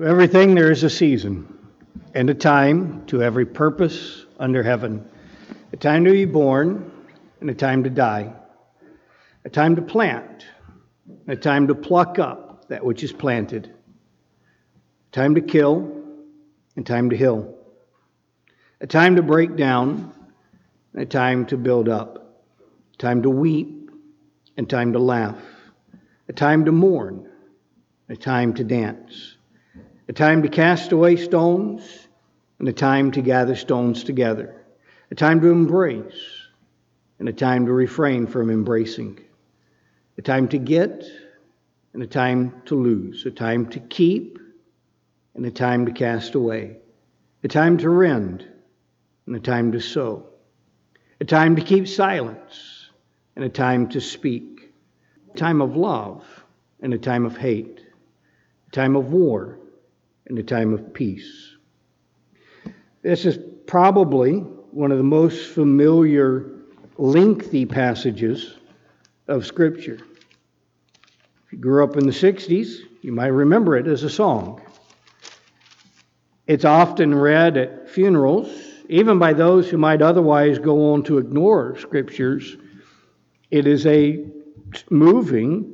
To everything there is a season, and a time to every purpose under heaven. A time to be born, and a time to die. A time to plant, and a time to pluck up that which is planted. A time to kill, and time to heal. A time to break down, and a time to build up. A time to weep, and time to laugh. A time to mourn, and a time to dance. A time to cast away stones, and a time to gather stones together. A time to embrace, and a time to refrain from embracing. A time to get, and a time to lose. A time to keep, and a time to cast away. A time to rend, and a time to sow. A time to keep silence, and a time to speak. A time of love, and a time of hate. A time of war, and a time of peace. This is probably one of the most familiar, lengthy passages of Scripture. If you grew up in the 60s, you might remember it as a song. It's often read at funerals, even by those who might otherwise go on to ignore Scriptures. It is a moving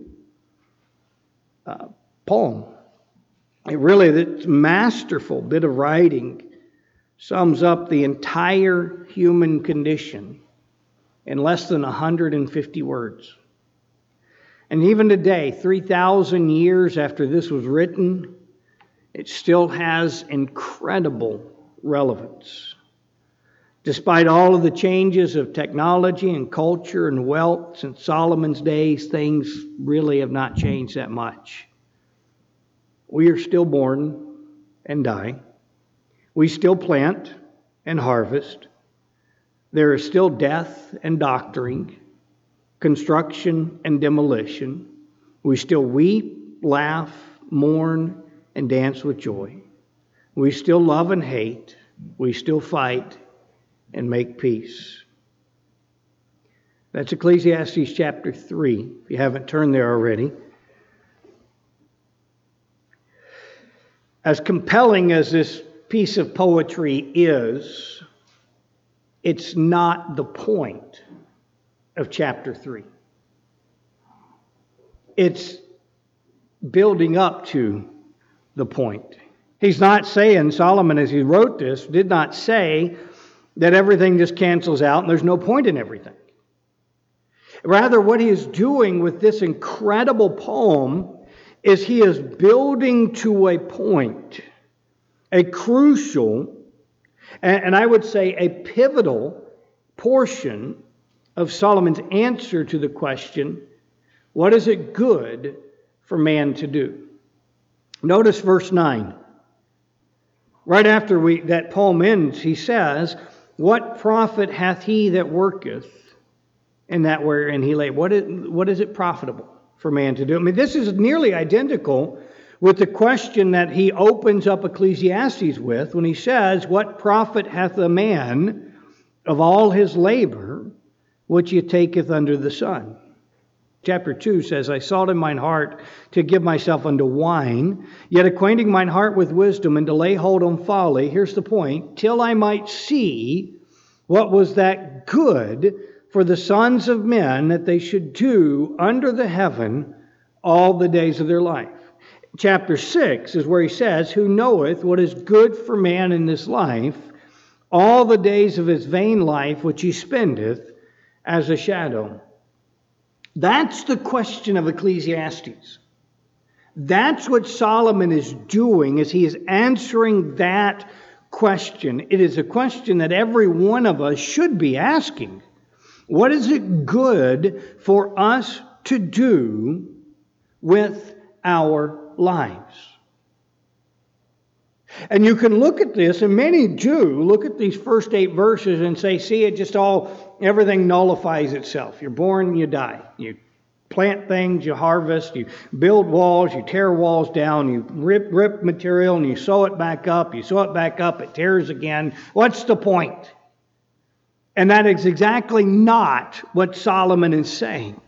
poem. It really, this masterful bit of writing sums up the entire human condition in less than 150 words. And even today, 3,000 years after this was written, it still has incredible relevance. Despite all of the changes of technology and culture and wealth since Solomon's days, things really have not changed that much. We are still born and die. We still plant and harvest. There is still death and doctoring, construction and demolition. We still weep, laugh, mourn, and dance with joy. We still love and hate. We still fight and make peace. That's Ecclesiastes chapter 3, if you haven't turned there already. As compelling as this piece of poetry is, it's not the point of chapter 3. It's building up to the point. He's not saying, Solomon, as he wrote this, did not say that everything just cancels out and there's no point in everything. Rather, what he is doing with this incredible poem is he is building to a point, a crucial, and I would say a pivotal portion of Solomon's answer to the question, what is it good for man to do? Notice verse 9. Right after that poem ends, he says, what profit hath he that worketh in that wherein he lay? What is it profitable for man to do? I mean, this is nearly identical with the question that he opens up Ecclesiastes with when he says, what profit hath a man of all his labor which he taketh under the sun? Chapter 2 says, I sought in mine heart to give myself unto wine, yet acquainting mine heart with wisdom and to lay hold on folly, here's the point, till I might see what was that good for the sons of men that they should do under the heaven all the days of their life. Chapter 6 is where he says, who knoweth what is good for man in this life, all the days of his vain life which he spendeth as a shadow. That's the question of Ecclesiastes. That's what Solomon is doing as he is answering that question. It is a question that every one of us should be asking. What is it good for us to do with our lives? And you can look at this, and many do look at these first 8 verses and say, see, it just everything nullifies itself. You're born, you die. You plant things, you harvest, you build walls, you tear walls down, you rip material and you sew it back up, it tears again. What's the point? And that is exactly not what Solomon is saying.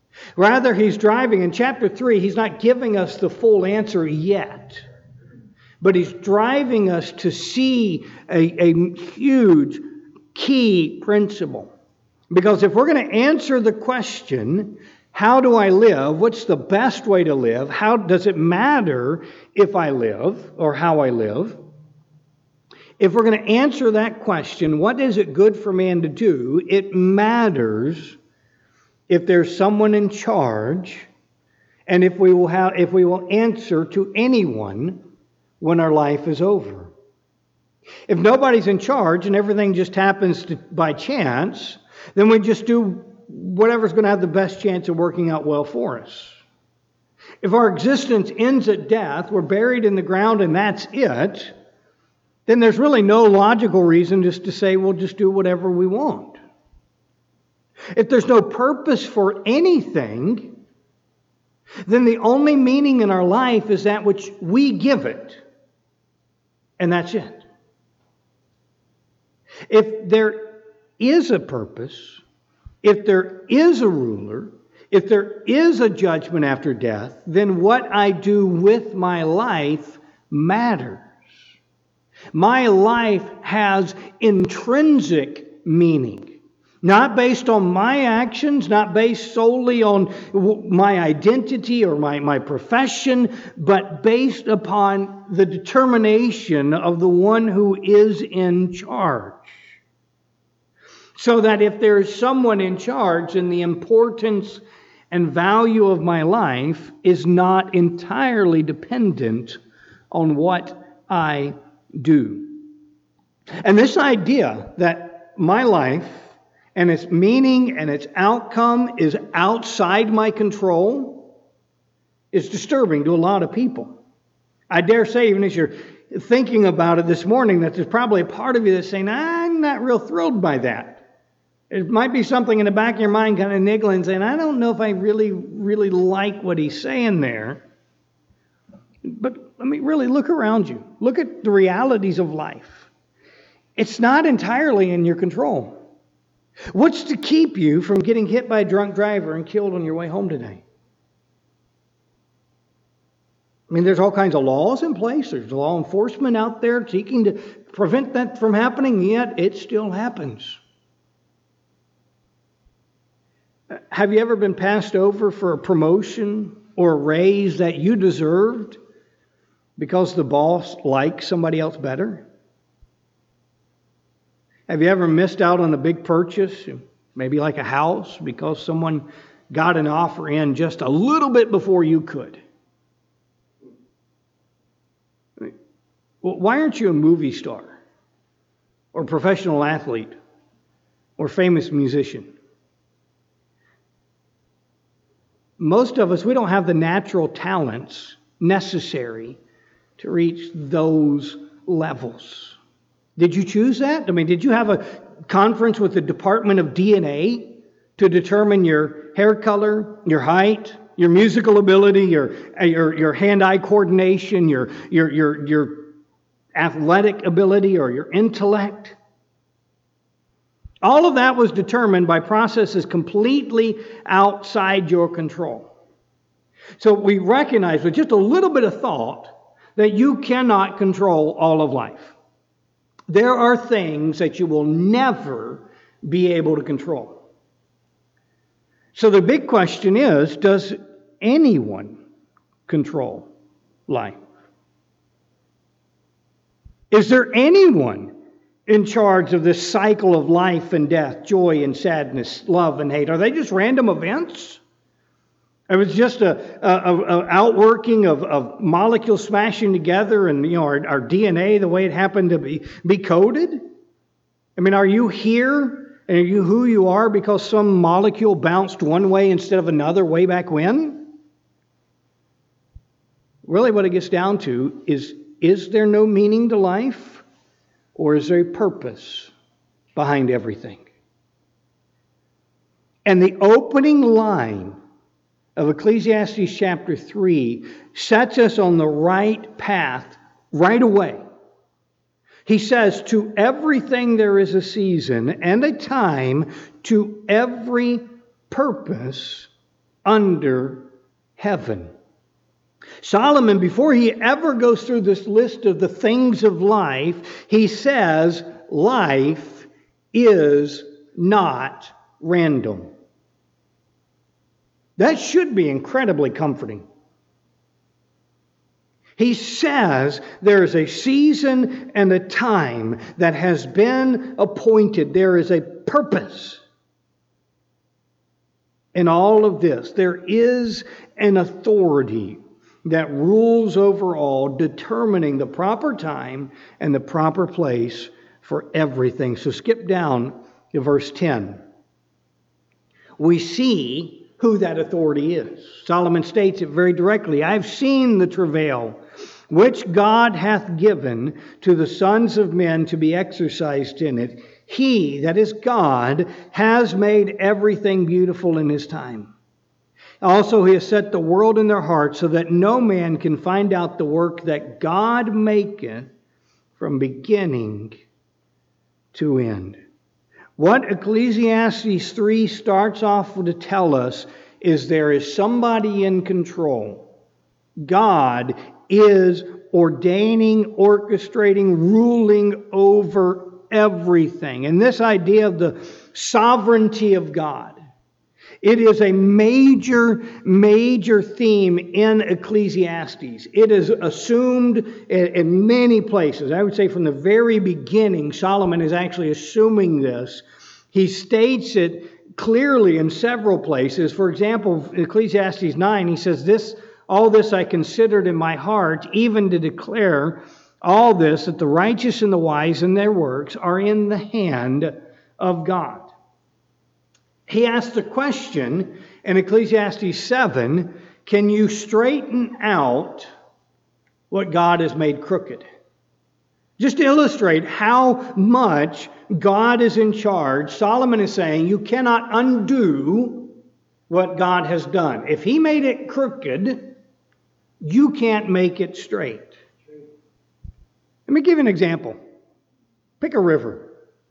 Rather, he's driving in chapter 3, he's not giving us the full answer yet. But He's driving us to see a huge key principle. Because if we're going to answer the question, how do I live? What's the best way to live? How does it matter if I live or how I live? If we're going to answer that question, what is it good for man to do? It matters if there's someone in charge, and if we will answer to anyone when our life is over. If nobody's in charge and everything just happens by chance, then we just do whatever's going to have the best chance of working out well for us. If our existence ends at death, we're buried in the ground and that's it, then there's really no logical reason just to say we'll just do whatever we want. If there's no purpose for anything, then the only meaning in our life is that which we give it. And that's it. If there is a purpose, if there is a ruler, if there is a judgment after death, then what I do with my life matters. My life has intrinsic meaning, not based on my actions, not based solely on my identity or my profession, but based upon the determination of the one who is in charge. So that if there is someone in charge, then the importance and value of my life is not entirely dependent on what I do. And this idea that my life and its meaning and its outcome is outside my control is disturbing to a lot of people. I dare say, even as you're thinking about it this morning, that there's probably a part of you that's saying, I'm not real thrilled by that. It might be something in the back of your mind kind of niggling, saying, I don't know if I really like what he's saying there. But I mean, really look around you. Look at the realities of life. It's not entirely in your control. What's to keep you from getting hit by a drunk driver and killed on your way home today? I mean, there's all kinds of laws in place. There's law enforcement out there seeking to prevent that from happening, yet it still happens. Have you ever been passed over for a promotion or a raise that you deserved because the boss likes somebody else better? Have you ever missed out on a big purchase, maybe like a house, because someone got an offer in just a little bit before you could? Well, why aren't you a movie star or professional athlete or famous musician? Most of us, we don't have the natural talents necessary to reach those levels. Did you choose that? I mean, did you have a conference with the Department of DNA to determine your hair color, your height, your musical ability, your hand-eye coordination, your athletic ability, or your intellect? All of that was determined by processes completely outside your control. So we recognize with just a little bit of thought that you cannot control all of life. There are things that you will never be able to control. So the big question is, does anyone control life? Is there anyone in charge of this cycle of life and death, joy and sadness, love and hate? Are they just random events? It was just a outworking of molecules smashing together and our DNA, the way it happened to be coded? I mean, are you here and are you who you are because some molecule bounced one way instead of another way back when? Really what it gets down to is there no meaning to life? Or is there a purpose behind everything? And the opening line of Ecclesiastes chapter 3 sets us on the right path right away. He says, to everything there is a season and a time, to every purpose under heaven. Solomon, before he ever goes through this list of the things of life, he says, life is not random. That should be incredibly comforting. He says there is a season and a time that has been appointed. There is a purpose in all of this. There is an authority that rules over all, determining the proper time and the proper place for everything. So skip down to verse 10. We see who that authority is. Solomon states it very directly. I've seen the travail which God hath given to the sons of men to be exercised in it. He, that is God, has made everything beautiful in His time. Also, He has set the world in their hearts so that no man can find out the work that God maketh from beginning to end. What Ecclesiastes 3 starts off to tell us is there is somebody in control. God is ordaining, orchestrating, ruling over everything. And this idea of the sovereignty of God, it is a major theme in Ecclesiastes. It is assumed in many places. I would say from the very beginning, Solomon is actually assuming this. He states it clearly in several places. For example, in Ecclesiastes 9, he says, all this I considered in my heart, even to declare all this, that the righteous and the wise in their works are in the hand of God. He asked the question in Ecclesiastes 7, can you straighten out what God has made crooked? Just to illustrate how much God is in charge, Solomon is saying you cannot undo what God has done. If He made it crooked, you can't make it straight. Let me give you an example. Pick a river.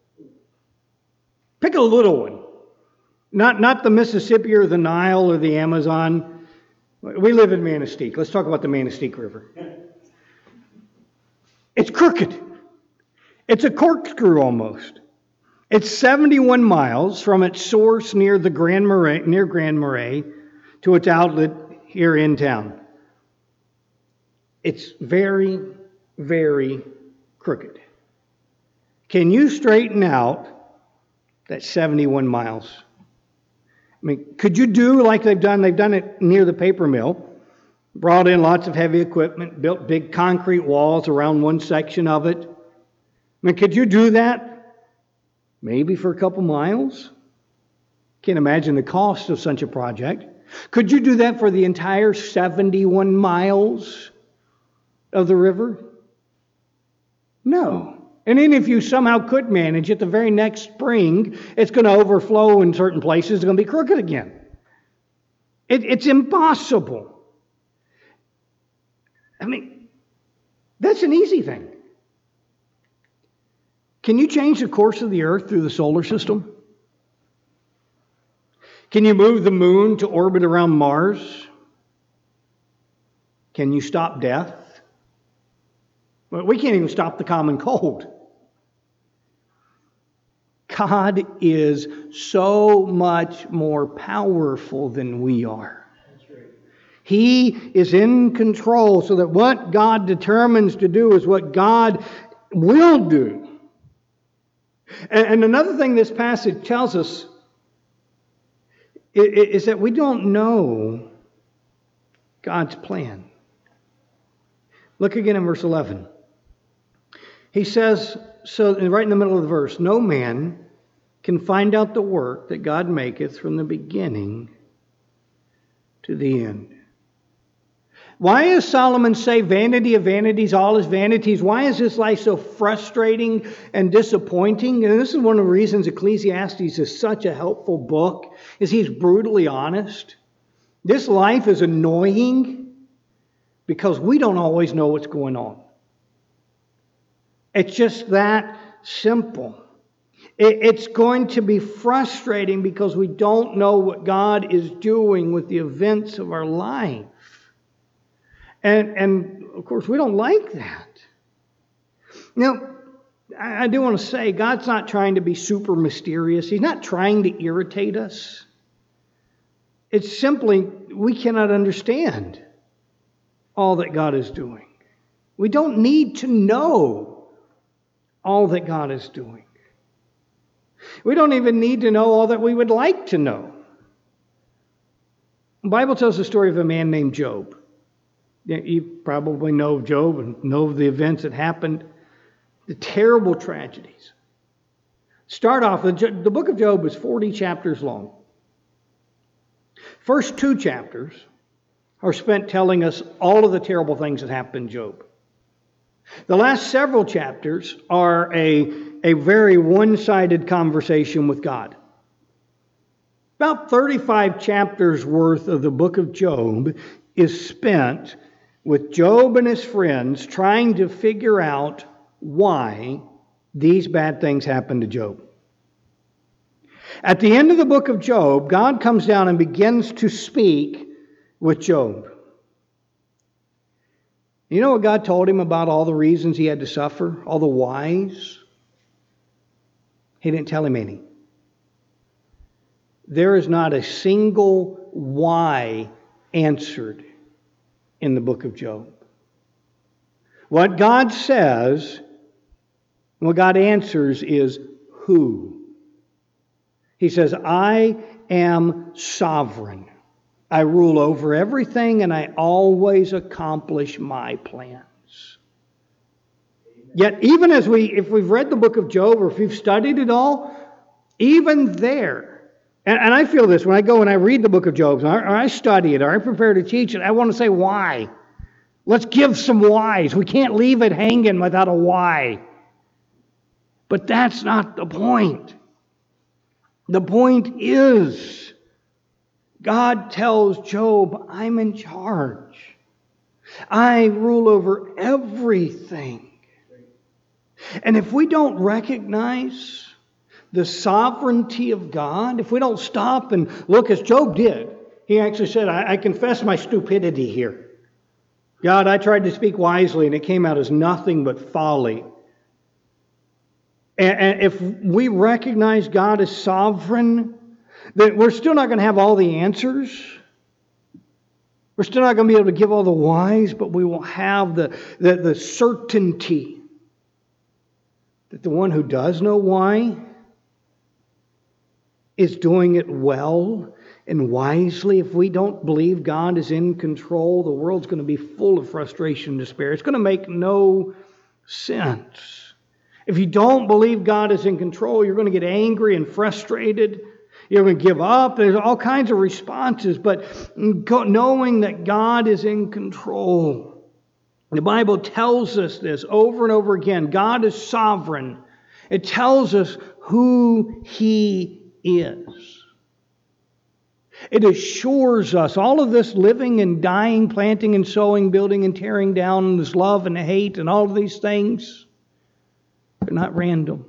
Pick a little one. Not the Mississippi or the Nile or the Amazon. We live in Manistee. Let's talk about the Manistee River. It's crooked. It's a corkscrew almost. It's 71 miles from its source near Grand Marais to its outlet here in town. It's very, very crooked. Can you straighten out that 71 miles? I mean, could you do like they've done? They've done it near the paper mill. Brought in lots of heavy equipment, built big concrete walls around one section of it. I mean, could you do that? Maybe for a couple miles? Can't imagine the cost of such a project. Could you do that for the entire 71 miles of the river? No. And then if you somehow could manage it, the very next spring, it's going to overflow in certain places. It's going to be crooked again. It's impossible. I mean, that's an easy thing. Can you change the course of the earth through the solar system? Can you move the moon to orbit around Mars? Can you stop death? Well, we can't even stop the common cold. God is so much more powerful than we are. That's right. He is in control so that what God determines to do is what God will do. And another thing this passage tells us is that we don't know God's plan. Look again in verse 11. He says, so right in the middle of the verse, no man can find out the work that God maketh from the beginning to the end. Why does Solomon say vanity of vanities, all is vanities? Why is this life so frustrating and disappointing? And this is one of the reasons Ecclesiastes is such a helpful book, is he's brutally honest. This life is annoying because we don't always know what's going on. It's just that simple. It's going to be frustrating because we don't know what God is doing with the events of our life. And of course, we don't like that. Now, I do want to say, God's not trying to be super mysterious. He's not trying to irritate us. It's simply, we cannot understand all that God is doing. We don't need to know all that God is doing. We don't even need to know all that we would like to know. The Bible tells the story of a man named Job. You probably know of Job and know of the events that happened, the terrible tragedies. Start off, the book of Job is 40 chapters long. First 2 chapters are spent telling us all of the terrible things that happened in Job. The last several chapters are a very one-sided conversation with God. About 35 chapters worth of the book of Job is spent with Job and his friends trying to figure out why these bad things happened to Job. At the end of the book of Job, God comes down and begins to speak with Job. You know what God told him about all the reasons he had to suffer? All the whys? He didn't tell him any. There is not a single why answered in the book of Job. What God says, what God answers is who. He says, I am sovereign. I rule over everything and I always accomplish my plans. Yet even if we've read the book of Job or if you've studied it all, even there, and I feel this when I go and I read the book of Job, or I study it, or I prepare to teach it, I want to say why. Let's give some whys. We can't leave it hanging without a why. But that's not the point. The point is, God tells Job, I'm in charge. I rule over everything. And if we don't recognize the sovereignty of God, if we don't stop and look as Job did, he actually said, I confess my stupidity here. God, I tried to speak wisely and it came out as nothing but folly. And if we recognize God as sovereign, then we're still not going to have all the answers. We're still not going to be able to give all the whys, but we will have the certainty that the one who does know why is doing it well and wisely. If we don't believe God is in control, the world's going to be full of frustration and despair. It's going to make no sense. If you don't believe God is in control, you're going to get angry and frustrated. You're going to give up. There's all kinds of responses. But knowing that God is in control, the Bible tells us this over and over again. God is sovereign. It tells us who He is. It assures us all of this living and dying, planting and sowing, building and tearing down, this love and hate and all of these things, they're not random.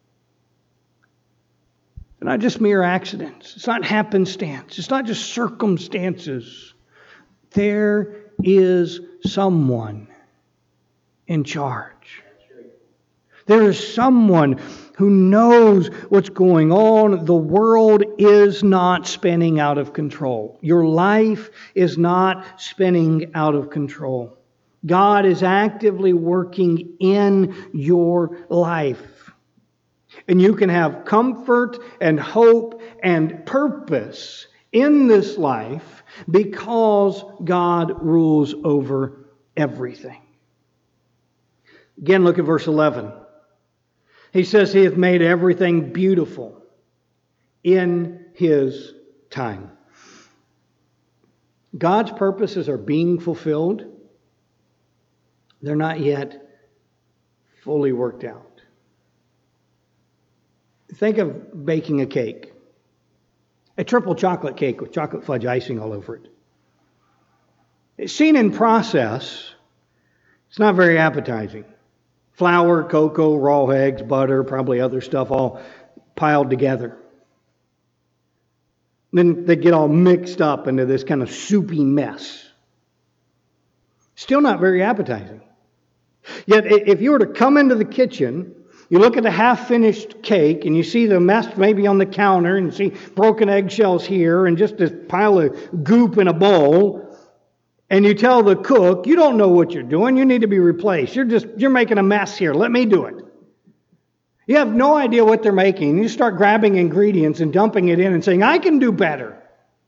They're not just mere accidents. It's not happenstance. It's not just circumstances. There is someone in charge. There is someone who knows what's going on. The world is not spinning out of control. Your life is not spinning out of control. God is actively working in your life. And you can have comfort and hope and purpose in this life because God rules over everything. Again, look at verse 11. He says He hath made everything beautiful in His time. God's purposes are being fulfilled. They're not yet fully worked out. Think of baking a cake. A triple chocolate cake with chocolate fudge icing all over it. It's seen in process, it's not very appetizing. Flour, cocoa, raw eggs, butter, probably other stuff all piled together. Then they get all mixed up into this kind of soupy mess. Still not very appetizing. Yet if you were to come into the kitchen, you look at the half-finished cake and you see the mess maybe on the counter and see broken eggshells here and just this pile of goop in a bowl, and you tell the cook, you don't know what you're doing, you need to be replaced. You're making a mess here. Let me do it. You have no idea what they're making. You start grabbing ingredients and dumping it in and saying, I can do better.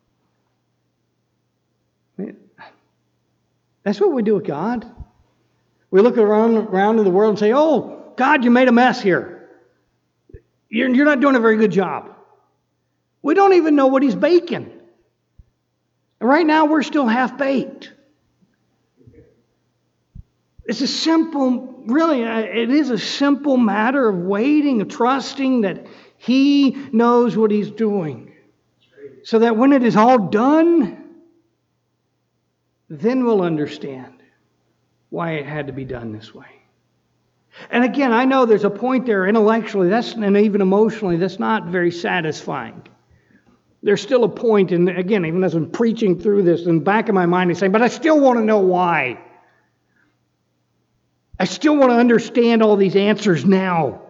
That's what we do with God. We look around in the world and say, oh, God, you made a mess here. You're not doing a very good job. We don't even know what He's baking. And right now, we're still half-baked. It's a simple, really, it is a simple matter of waiting, of trusting that He knows what He's doing. So that when it is all done, then we'll understand why it had to be done this way. And again, I know there's a point there intellectually, and even emotionally, that's not very satisfying. There's still a point, and again, even as I'm preaching through this, in the back of my mind is saying, but I still want to know why. I still want to understand all these answers now.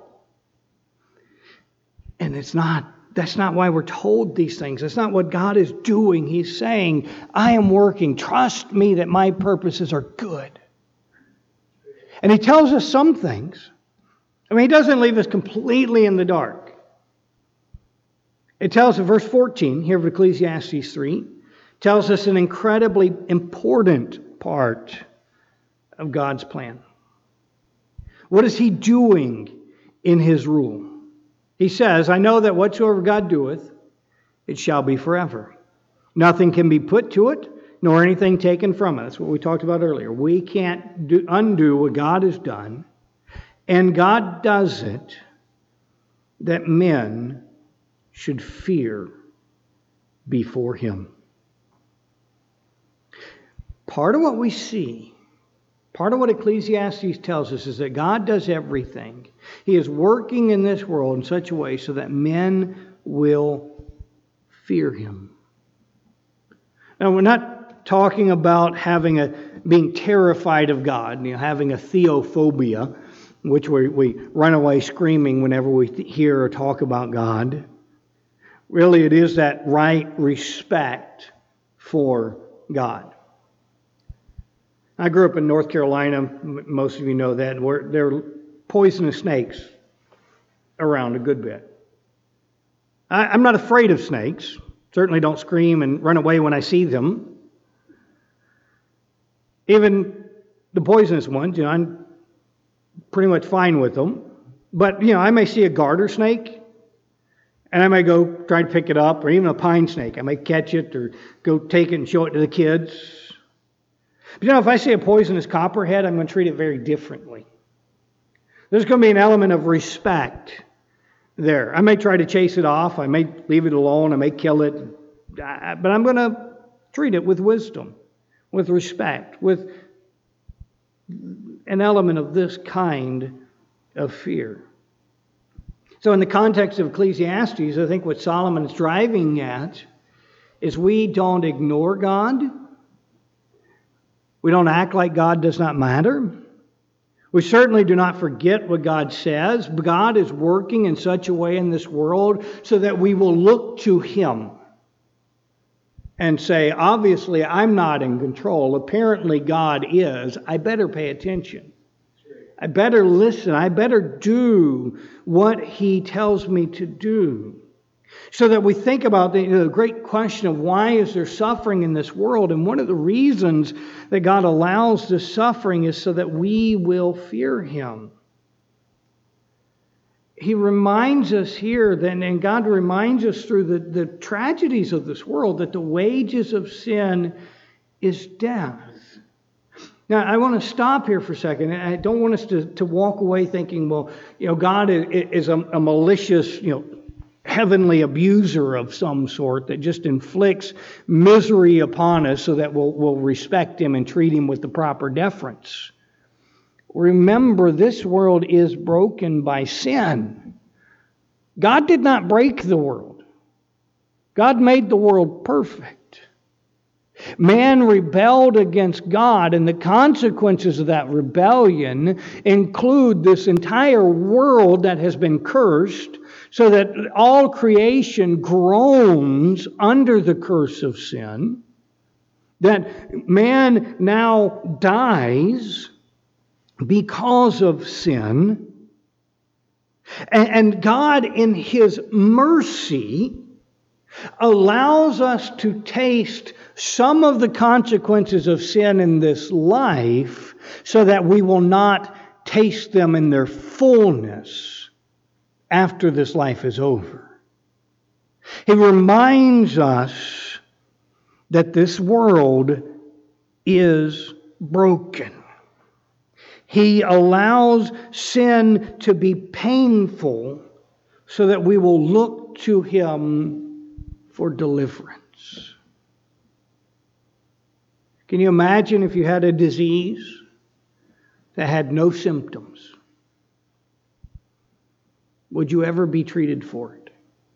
And that's not why we're told these things. That's not what God is doing. He's saying, I am working. Trust me that my purposes are good. And He tells us some things. I mean, He doesn't leave us completely in the dark. It tells us, verse 14 here of Ecclesiastes 3, tells us an incredibly important part of God's plan. What is He doing in His rule? He says, I know that whatsoever God doeth, it shall be forever. Nothing can be put to it, nor anything taken from it. That's what we talked about earlier. We can't undo what God has done. And God does it that men should fear before Him. Part of what we see, part of what Ecclesiastes tells us is that God does everything. He is working in this world in such a way so that men will fear Him. Now, we're not talking about being terrified of God, having a theophobia, which we run away screaming whenever we hear or talk about God. Really, it is that right respect for God. I grew up in North Carolina. Most of you know that. There are poisonous snakes around a good bit. I'm not afraid of snakes. Certainly don't scream and run away when I see them. Even the poisonous ones, I'm pretty much fine with them. But, I may see a garter snake, and I may go try to pick it up, or even a pine snake. I may catch it or go take it and show it to the kids. But, if I see a poisonous copperhead, I'm going to treat it very differently. There's going to be an element of respect there. I may try to chase it off. I may leave it alone. I may kill it. But I'm going to treat it with wisdom, with respect, with an element of this kind of fear. So in the context of Ecclesiastes, I think what Solomon is driving at is we don't ignore God. We don't act like God does not matter. We certainly do not forget what God says. God is working in such a way in this world so that we will look to Him and say, obviously, I'm not in control. Apparently, God is. I better pay attention. I better listen. I better do what He tells me to do. So that we think about the great question of why is there suffering in this world? And one of the reasons that God allows this suffering is so that we will fear Him. He reminds us here, and God reminds us through the tragedies of this world, that the wages of sin is death. Now, I want to stop here for a second. I don't want us to walk away thinking, well, God is a malicious, heavenly abuser of some sort that just inflicts misery upon us so that we'll respect Him and treat Him with the proper deference. Remember, this world is broken by sin. God did not break the world. God made the world perfect. Man rebelled against God, and the consequences of that rebellion include this entire world that has been cursed, so that all creation groans under the curse of sin, that man now dies because of sin, and God in His mercy allows us to taste some of the consequences of sin in this life so that we will not taste them in their fullness after this life is over. He reminds us that this world is broken. He allows sin to be painful so that we will look to Him for deliverance. Can you imagine if you had a disease that had no symptoms? Would you ever be treated for it?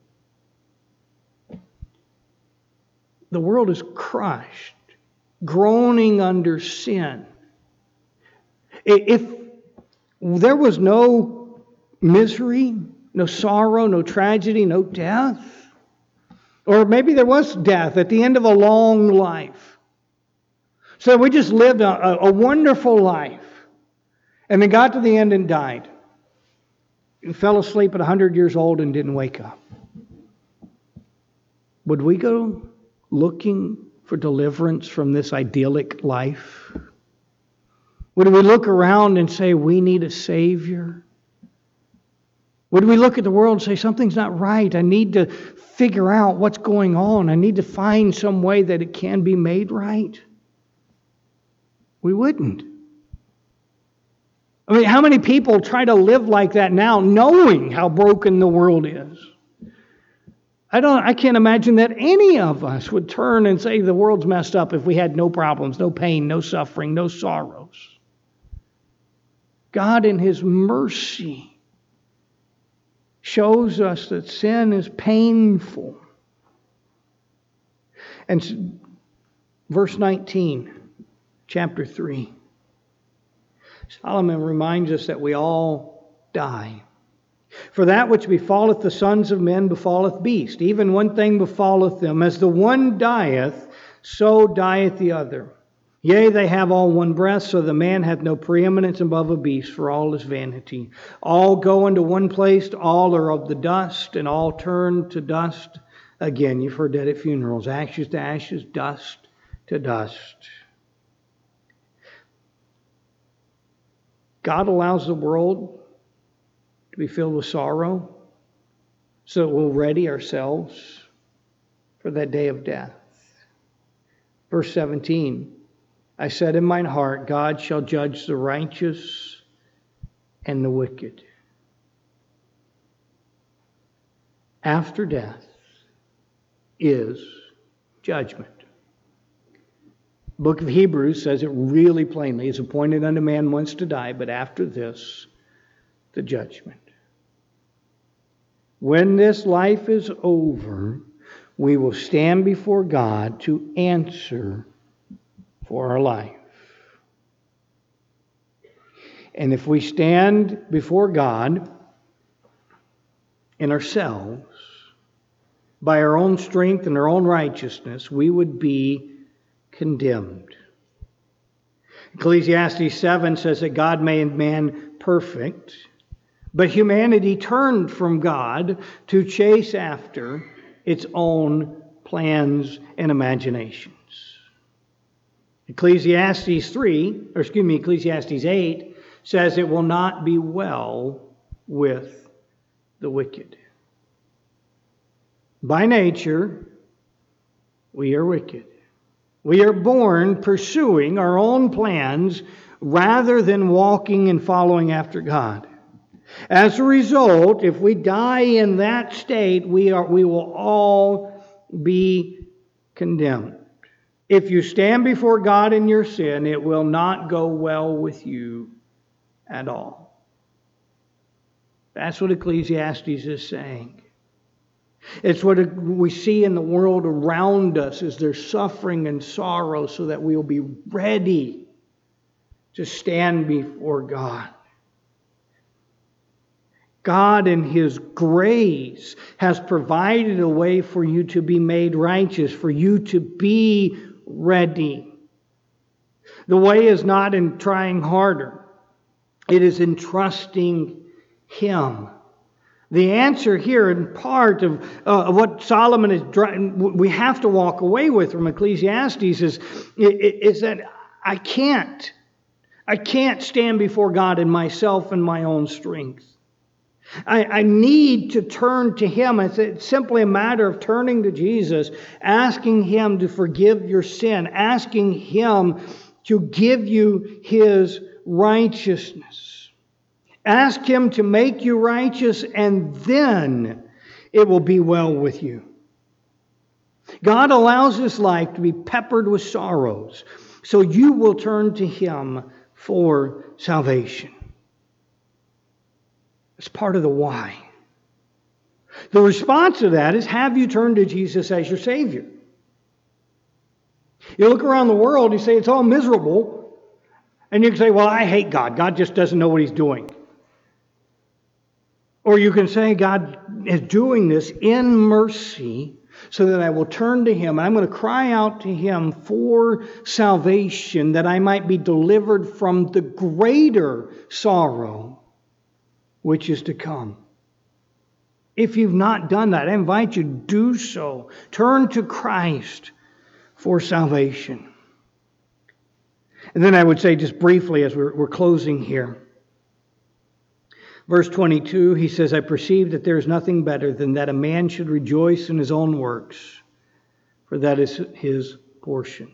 The world is crushed, groaning under sin. If there was no misery, no sorrow, no tragedy, no death, or maybe there was death at the end of a long life, so we just lived a wonderful life, and then got to the end and died, and fell asleep at 100 years old and didn't wake up, would we go looking for deliverance from this idyllic life? Would we look around and say, we need a Savior? Would we look at the world and say, something's not right, I need to figure out what's going on, I need to find some way that it can be made right? We wouldn't. I mean, how many people try to live like that now, knowing how broken the world is? I can't imagine that any of us would turn and say the world's messed up if we had no problems, no pain, no suffering, no sorrows. God in His mercy shows us that sin is painful. And verse 19, chapter 3, Solomon reminds us that we all die. For that which befalleth the sons of men befalleth beasts. Even one thing befalleth them. As the one dieth, so dieth the other. Yea, they have all one breath, so the man hath no preeminence above a beast, for all is vanity. All go into one place, all are of the dust, and all turn to dust again. You've heard that at funerals. Ashes to ashes, dust to dust. God allows the world to be filled with sorrow so that we'll ready ourselves for that day of death. Verse 17, I said in mine heart, God shall judge the righteous and the wicked. After death is judgment. The book of Hebrews says it really plainly. It's appointed unto man once to die, but after this, the judgment. When this life is over, we will stand before God to answer for our life. And if we stand before God in ourselves, by our own strength and our own righteousness, we would be condemned. Ecclesiastes 7 says that God made man perfect, but humanity turned from God to chase after its own plans and imaginations. Ecclesiastes 8 says it will not be well with the wicked. By nature, we are wicked. We are born pursuing our own plans rather than walking and following after God. As a result, if we die in that state, we will all be condemned. If you stand before God in your sin, it will not go well with you at all. That's what Ecclesiastes is saying. It's what we see in the world around us is there's suffering and sorrow so that we'll be ready to stand before God. God in His grace has provided a way for you to be made righteous, for you to be ready. The way is not in trying harder. It is in trusting Him. The answer here, in part of what Solomon is we have to walk away with from Ecclesiastes is that I can't stand before God in myself and my own strength. I need to turn to Him. It's simply a matter of turning to Jesus, asking Him to forgive your sin, asking Him to give you His righteousness. Ask Him to make you righteous, and then it will be well with you. God allows this life to be peppered with sorrows, so you will turn to Him for salvation. It's part of the why. The response to that is, have you turned to Jesus as your Savior? You look around the world, you say it's all miserable, and you can say, well, I hate God. God just doesn't know what He's doing. Or you can say, God is doing this in mercy so that I will turn to Him. I'm going to cry out to Him for salvation, that I might be delivered from the greater sorrow which is to come. If you've not done that, I invite you to do so. Turn to Christ for salvation. And then I would say just briefly as we're closing here, verse 22, he says, I perceive that there is nothing better than that a man should rejoice in his own works, for that is his portion.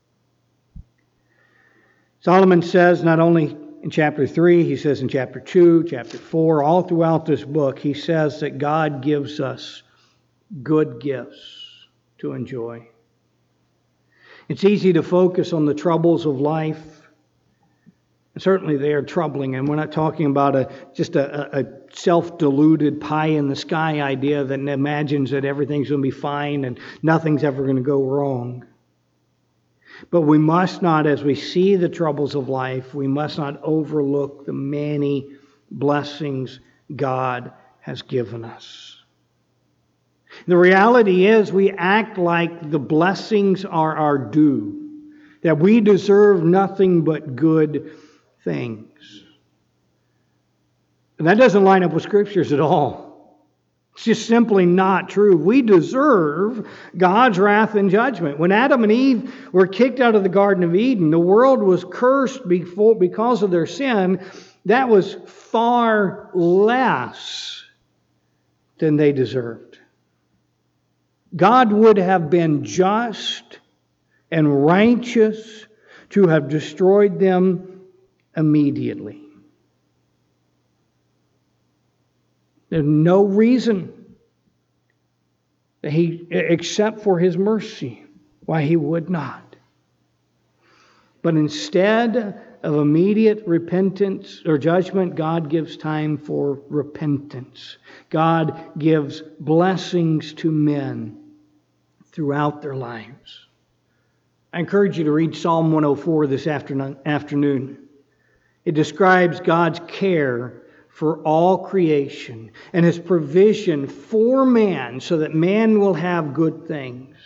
Solomon says not only in chapter 3, he says in chapter 2, chapter 4, all throughout this book, he says that God gives us good gifts to enjoy. It's easy to focus on the troubles of life. Certainly they are troubling, and we're not talking about just a self-deluded pie-in-the-sky idea that imagines that everything's going to be fine and nothing's ever going to go wrong. But we must not, as we see the troubles of life, we must not overlook the many blessings God has given us. The reality is we act like the blessings are our due, that we deserve nothing but good things. And that doesn't line up with Scriptures at all. It's just simply not true. We deserve God's wrath and judgment. When Adam and Eve were kicked out of the Garden of Eden, the world was cursed because of their sin. That was far less than they deserved. God would have been just and righteous to have destroyed them immediately. There's no reason that except for His mercy, why He would not. But instead of immediate repentance or judgment, God gives time for repentance. God gives blessings to men throughout their lives. I encourage you to read Psalm 104 this afternoon. It describes God's care for all creation and His provision for man so that man will have good things.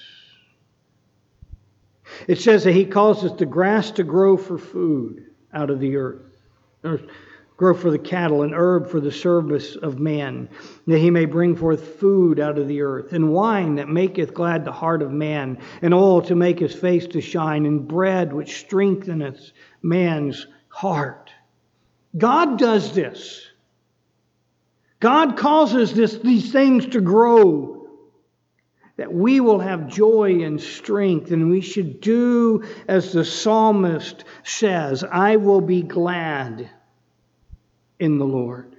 It says that He causes the grass to grow for food out of the earth, or grow for the cattle, and herb for the service of man, that He may bring forth food out of the earth, and wine that maketh glad the heart of man, and oil to make his face to shine, and bread which strengtheneth man's heart. God does this. God causes these things to grow, that we will have joy and strength, and we should do as the psalmist says, I will be glad in the Lord.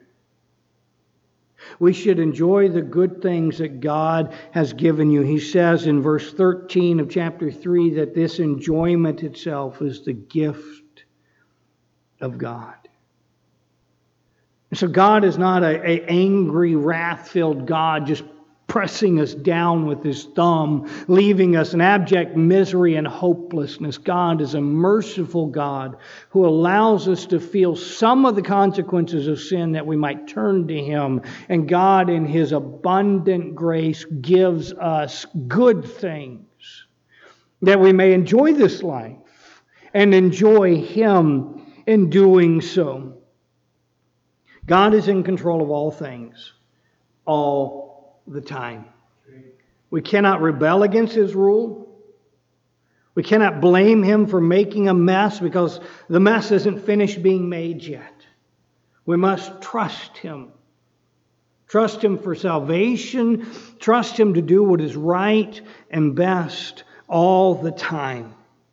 We should enjoy the good things that God has given you. He says in verse 13 of chapter 3 that this enjoyment itself is the gift of God. So God is not an angry, wrath-filled God just pressing us down with His thumb, leaving us in abject misery and hopelessness. God is a merciful God who allows us to feel some of the consequences of sin that we might turn to Him. And God, in His abundant grace, gives us good things that we may enjoy this life and enjoy Him in doing so. God is in control of all things, all the time. We cannot rebel against His rule. We cannot blame Him for making a mess because the mess isn't finished being made yet. We must trust Him. Trust Him for salvation. Trust Him to do what is right and best all the time.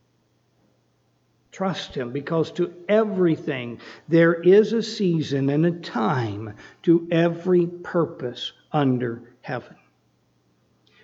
Trust Him, because to everything there is a season and a time to every purpose under heaven.